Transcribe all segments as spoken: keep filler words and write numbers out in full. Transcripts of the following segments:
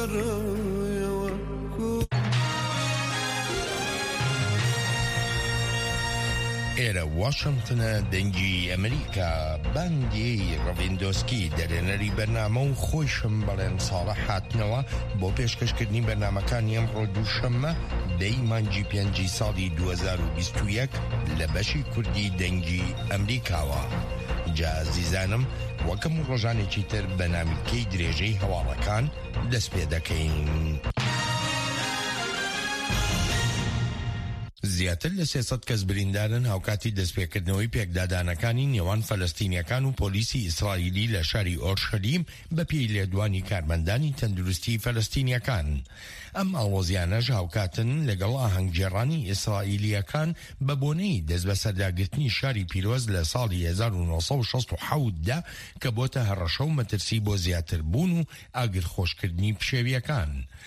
ئێرە واشنگتنە دەنگی ئەمریکا بانگی ڕەڤیندۆسکی دەرێنەری بەرنامە و خۆشم بەڵێن ساڵە هاتنەوە بۆ پێشکەشکردنی بەرنامەکانی ئەمڕۆ دووشەممە دەی مانگی پێنجی ساڵی دوو هەزار و بیست و یەک لە بەشی کوردی دەنگی ئەمریکاوە. جا عزیزانم وەکەم ڕۆژانێکی تر بە نامیکەی درێژەی هەواڵەکان دەست پێ دەکەین. زیاتر لە سێسەد کەس بریندارن هاوکاتی دەستپێکردنەوەی پێکدادانەکانی نێوان فەلەستینیەکان و پۆلیسی ئیسرائیلی لە شاری ئۆرشەلیم بە پێی لێدوانی کارمەندانی تەندروستی فەلەستینیەکان. ئەم ئاڵۆزیانەش هاوکاتن لەگەڵ ئاهەنگگێڕانی ئیسرائیلیەکان بە بۆنەی دەست بە سەرداگرتنی شاری پیرۆز لە ساڵی هەزار و نۆسەد و شەست و حەوت دا کە بۆتە هەڕەشە و مەترسی بۆ زیاتربوون و ئاگرخۆشکردنی پشێویەکان.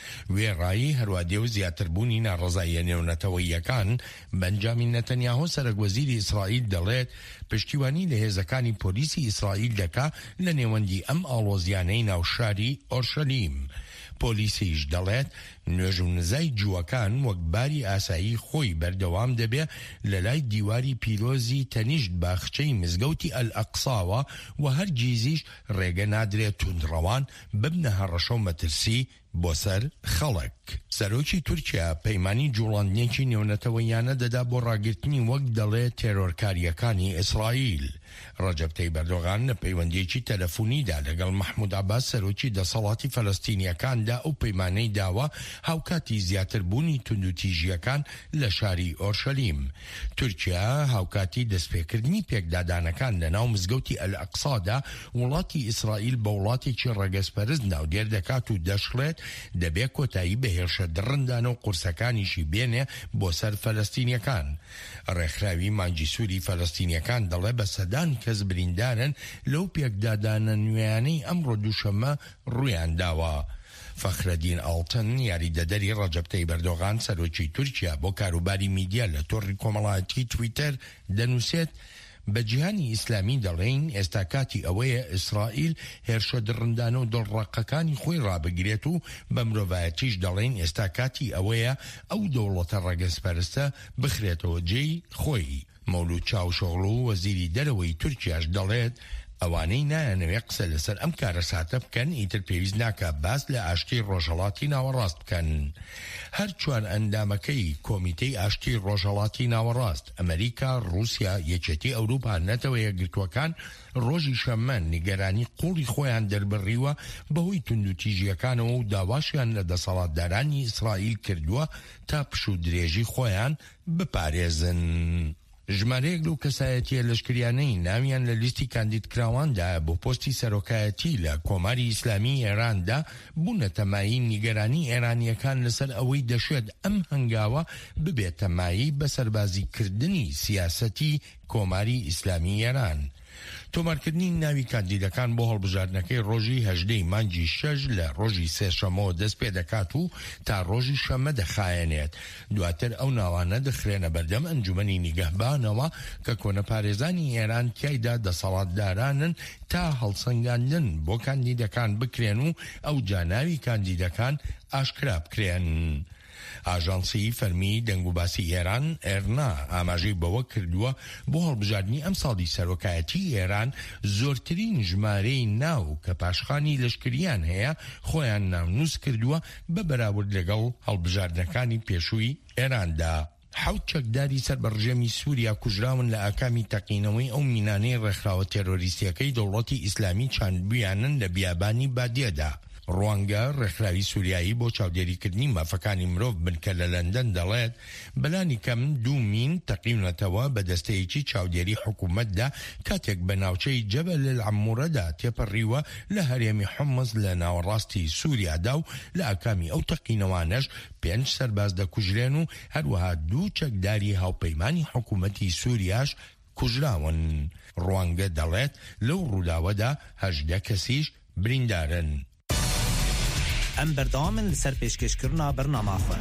وێڕایی هەروادێ و زیاتربوونی ناڕەزاییە نێونەتەوەییەکان بەنجامین نەتەنیاهۆ سەرۆکوەزیری ئیسرائیل دەڵێت پشتیوانی لە هێزەکانی پۆلیسی ئیسرائیل دەکا لە نێوەندی ئەم ئاڵۆزیانەی ناوشاری ئۆرشەلیم. پۆلیسیش دەڵێت نوێژ و نزای جووەکان وەک باری ئاسایی خۆی بەردەوام دەبێ لە لای دیواری پیرۆزی تەنیشت باخچەی مزگەوتی ئەل-ئەقساوە و هەر گیزیش ڕێگە نادرێت توندڕەوان ببنە هەڕەشە و مەترسی بۆ سەر خەڵک. سەرۆکی تورکیا پەیمانی جوڵاندنێکی نێونەتەوەیانە دەدا بۆ ڕاگرتنی وەک دەڵێت تێرۆرکاریەکانی ئیسرائیل. ڕەجەب تەیب ئەردۆغان لە پەیوەندیەکی تەلەفۆنیدا لەگەڵ مەحموود عەباس سەرۆکی دەسەڵاتی فەلەستینیەکاندا ئەو پەیمانەی داوە هاوکاتی زیاتربوونی توندوتیژیەکان لە شاری ئۆرشەلیم. تورکیا هاوکاتی دەستپێکردنی پێکدادانەکان لە ناو مزگەوتی ئەل-ئەقسادا وڵاتی ئیسرائیل بە وڵاتێکی ڕەگەزپەرست ناودێر دەکات و دەشڵێت دەبێت کۆتایی بە هێرشە درڕندانە و قورسەکانیشی بێنێ بۆ سەر فەلەستینیەکان. ڕێکخراوی مانگی سووری فەلەستینیەکان دەڵێ بە سەدان کەس بریندارن لەو پێکدادانە نوێیانەی ئەمڕۆ دووشەممە ڕوویان داوە. فەخرەدین ئاڵتن یاریدەدەری ڕەجەب تەیب ئەردۆغان سەرۆکی تورکیا بۆ کاروباری میدیا لە تۆڕی کۆمەڵایەتی تویتەر دەنووسێت بە جیهانی ئیسلامی دەڵێن ئێستا کاتی ئەوەیە ئیسرائیل هێرشە درڕندانە و دڵڕەقەکانی خۆی ڕابگرێت و بە مرۆڤایەتیش دەڵێن ئێستا کاتی ئەوەیە ئەو دەوڵەتە ڕەگەزپەرستە بخرێتەوە جێی خۆی. مەولود چاوشۆغڵو وەزیری دەرەوەی تورکیاش دەڵێت ئەوانەی نایەنەوێ قسە لەسەر ئەم کارە ساتە بکەن ئیتر پێویست ناکە باس لە ئاشتی ڕۆژهەڵاتی ناوەڕاست بکەن. هەر چوار ئەندامەکەی کۆمیتەی ئاشتی ڕۆژهەڵاتی ناوەڕاست ئەمریکا، ڕووسیا، یەکێتی ئەوروپا، نەتەوە یەکگرتووەکان ڕۆژی شەممە نیگەرانی قوڵی خۆیان دەربڕیوە بەهۆی توندوتیژیەکانەوە و داواشیان لە دەسەڵاتدارانی ئیسرائیل کردووە تا پش و درێژی خۆیان بپارێزن. ژمارەیەک لەو کەسایەتیە لەشکریانەی ناویان لە لیستی کاندیدکراواندا بۆ پۆستی سەرۆکایەتی لە کۆماری ئیسلامی ئێراندا بوونە تەمایی نیگەرانی ئێرانیەکان لەسەر ئەوەی دەشێت ئەم هەنگاوە ببێت تەمایی بە سەربازیکردنی سیاسەتی کۆماری ئیسلامی ئێران. تۆمارکردنی ناوی کاندیدەکان بۆ هەڵبژاردنەکەی ڕۆژی هەژدەی مانگی شەش لە ڕۆژی سێشەمەوە دەست پێ دەکات و تا ڕۆژی شەممە دەخایەنێت. دواتر ئەو ناوانە دەخرێنە بەردەم ئەنجومەنی نیگەهبانەوە کە کۆنەپارێزانی ئێران تیایدا دەسەڵاتدارانن تا هەڵسەنگاندن بۆ کاندیدەکان بکرێن و ئەو جاناوی کاندیدەکان ئاشکرا بکرێن. ئاژانسی فەرمی دەنگوباسی ئێران ئێرنا ئاماژەی بەوە کردووە بۆ هەڵبژاردننی ئەم ساڵی سەرۆکایەتی ئێران زۆرترین ژمارەی ناو کە پاشخانی لەشکریان هەیە خۆیان ناونووس کردووە بە بەراورد لەگەڵ هەڵبژاردنەکانی پێشووی ئێراندا. حەوت چەکداری سەر بە ڕژێمی سووریا کوژراون لە ئاکامی تەقینەوەی ئەو مینانەی ڕێکخراوە تێرۆریستیەکەی دەوڵەتی ئیسلامی چاندبویانن لە بیابانی بادیەدا. ڕوانگە ڕێکخراوی سووریایی بۆ چاودێریکردنی مافەکانی مرۆڤ بنکە لە لەندەن دەڵێت بەلانی کەم دوو مین تەقینەتەوە بە دەستەیەکی چاودێری حکوومەتدا کاتێک بە ناوچەی جەبەل العەموورەدا تێپەڕیوە لە هەرێمی حومس لە ناوەڕاستی سووریادا و لە ئاکامی ئەو تەقینەوانەش پێنج سەرباز دەکوژرێن و هەروەها دوو چەکداری هاوپەیمانی حکوومەتی سووریاش کوژراون. ڕوانگە دەڵێت لەو ڕووداوەدا هەژدە کەسیش بریندارن. ئەم بەردەوامن لەسەر پێشکەشکردنا بەرنامە خۆ.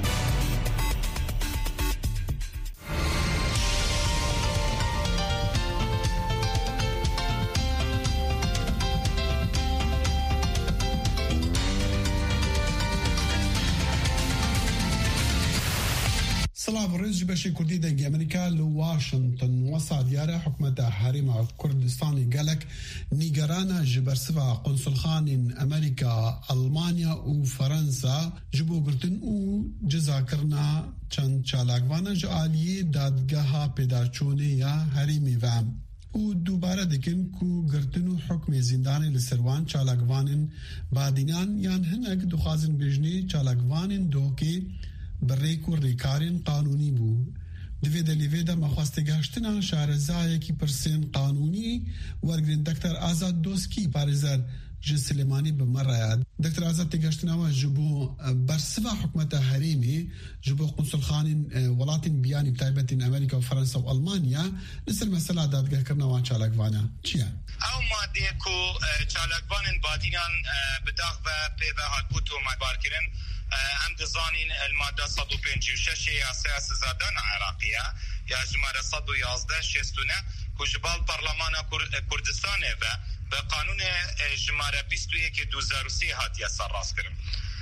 سلام ڕێز بەشی کوردی دەنگی ئەمریکا لە واشنگتن وەسا دیارە حکومەتە هەرێما کوردستانی گەلک نیگەرانە ji bersiva قونسولخانên ئەمریکا، ئەڵمانیا û فەرەنسا ji bo girtin û cizakirina çend çalakvanan ji aliyê dadgeha pêdaçûnê ya herêmê ve û dubare dikin ku girtin û hukmê zindanê li ser wan çalakvanên badînan yan hinek dixwazin bêjnê çalakvanên dohkê برێک و ڕێکارên قانونی بوو. Divê de lêvê de mexwastegehiştina şarezayekî pirsên qanûnî wergirin Dekter Azad Doskî parêzer ji Silêmanî bi me re. Dekter Azad têgehiştina we ji bo bersiva hikûmeta herêmê ji bo qunsulxanên welatên biyanî bi taybetên Amerîka û Fransa û Almanya li ser mesela dadgehkirina wan çalakvan e. Çi ye? Ew madeyê ku çalakvanên badînan bi dax ve pê ve hatbû tohmetbarkirin ام دزانین الماده صد و پنجاه و شش یاسای سزادان عراقیه یا جماره صد و یازده شصتونه که جبال پارلمان کردستان و به قانون جماره بیست و یک دو هزار و سه هاتیه سرراست کرن.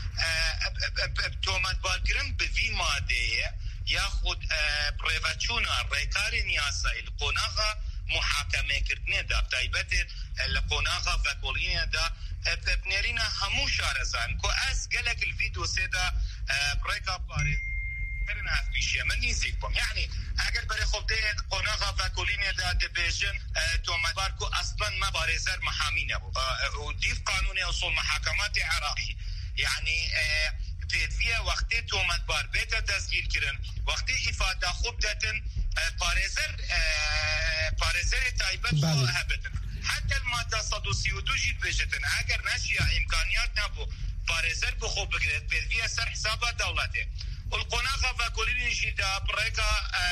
تومت بارکرن به وی ماده یا خود پریوچونا ریکار نیاسای القناغا محاکمه کردنه دا تایبت القناغا و کلینه دا بنرينا همو شارزان كو اس قالك الفيديو سيدا بريكا باري كرنا في شيء من يزيكم يعني اگر بري خود قناغا فاكولين دا دبيجن توما باركو اصلا ما باريزر محامين ابو وديف قانون اصول محاكمات عراقي يعني في فيها وقت توما بار بيتا تسجيل كرن وقت افاده خوب داتن باريزر باريزر تايبت هبتن حتى الماده صد و سی و دو جيت بجتن اگر ناشيه امكانيات نبو باريزر بخو بقدر بيدفيا سر حسابها دولته والقناغه فاكولين جيدا بريكا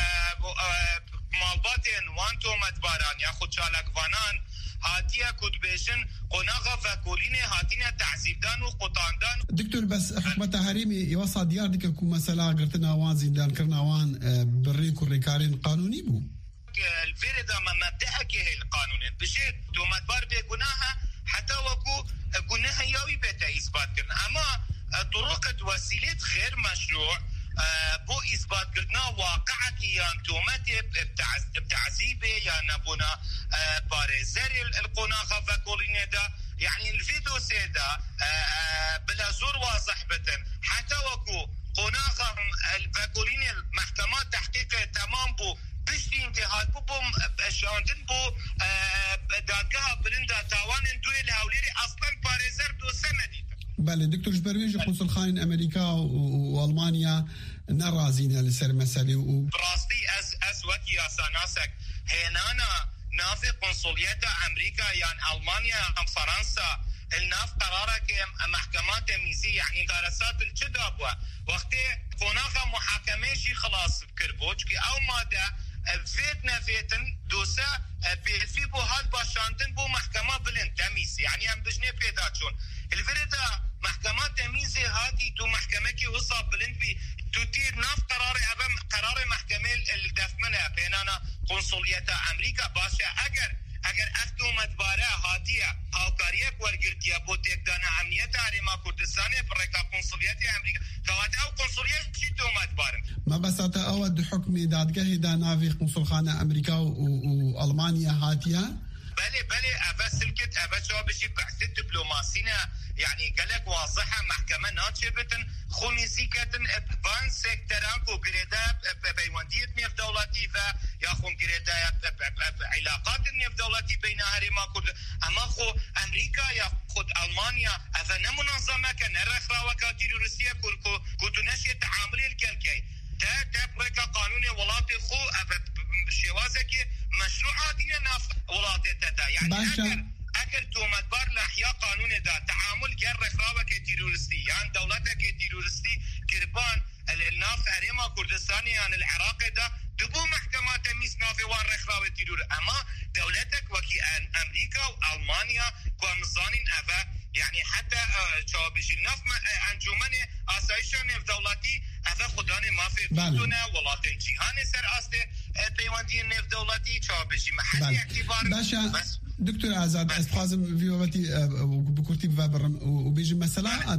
مالباتين وانتو متباران ياخد شالك فانان هاتيا كتبيجن قناغه فاكولين هاتينا تعذيبدان وقطاندان دكتور بس حكمت هريمي يوصى ديار ديك كو مثلا قرتنا وان زندان كرنا وان بريك وريكارين قانوني بو الفيردا ما مبدأك هي القانون بجد تومت بار بيقناها حتى وكو قناها يوي بيتا إثبات كرنا أما طرق وسيلة غير مشروع بو إثبات كرنا واقعك يان تومت بتعذيبه يا نبونا باريزر القناها فاكولين دا يعني الفيديو سيدا بلا زور واضح بتن حتى وكو قناها الفاكولين المحكمات تحقيق تمام بو بشتي انتهاد بو بو شاندن بو دادگاه برنده تاوان دوی الهوليري اصلا باريزر دو سنة ديتا. بله دكتور جبرويج قنصلخانين امريكا والمانيا نرازين لسر مسألة و براستي اس اس وكي اساناسك هنانا نافي قنصليات امريكا يعني المانيا ام فرنسا الناف قرارك محكمات ميزي يعني دراسات الجدابوه وقت قناغه محاكمه شي خلاص بكربوج كي او ماده فيتنا فيتن دوسا في بو هاد باشاندن بو محكمه بلند تميز يعني ام بجنه بيداتشون الفريدا محكمات تميزي هاتي تو محكمه كي وصاب بلند بي تطير ناف قرار ابم قرار محكمه الدفمنه بيننا قنصليه امريكا باشا اگر اگر افتو مدباره هاتیه هاوکاریه ورگرتیه بو تکدان امنیت هرما کردستان برکا قنصلیت امریکا کواته او قنصلیت چی تو مدبارن ما بساطه اود حکم دادگاه دا نافی قنصلخانه امریکا و المانیا هاتیه بله بله ابا سلكت ابا شو بشي بعثه دبلوماسينا يعني قالك واضحه محكمه ناتشبتن خوني زيكتن بان سيكتران كو غريدا بيوانديت نيف دولتي فا يا خون غريدا علاقات نيف دولتي بين هرما كرد اما خو امريكا يا خود المانيا افنا منظمه كان رخرا وكاتي روسيا كو كوتنشي تعامل الكلكي تا تا بريكا قانون ولاتي خو شوازك مشروعات ناف ولاتي تدا يعني اگر اگر تومت بار لحيا قانون دا تعامل غير رخراوه كتيرورستي يعني دولتك كتيرورستي كربان الناف هرما كردستاني يعني العراق دا دبو محكمات تميز نافي وان رخراوه تيرور اما دولتك وكي امريكا والمانيا كوامزانين افا يعني حتى شابش الناف انجمن اسايشان في دولتي افا خداني ما في بدنا ولاتن جهان سر استه بيواندي نف دولتي شابش محلي اعتبار بس دكتور آزاد از خازم ویوتی بکرتی و برم و بیج مثلا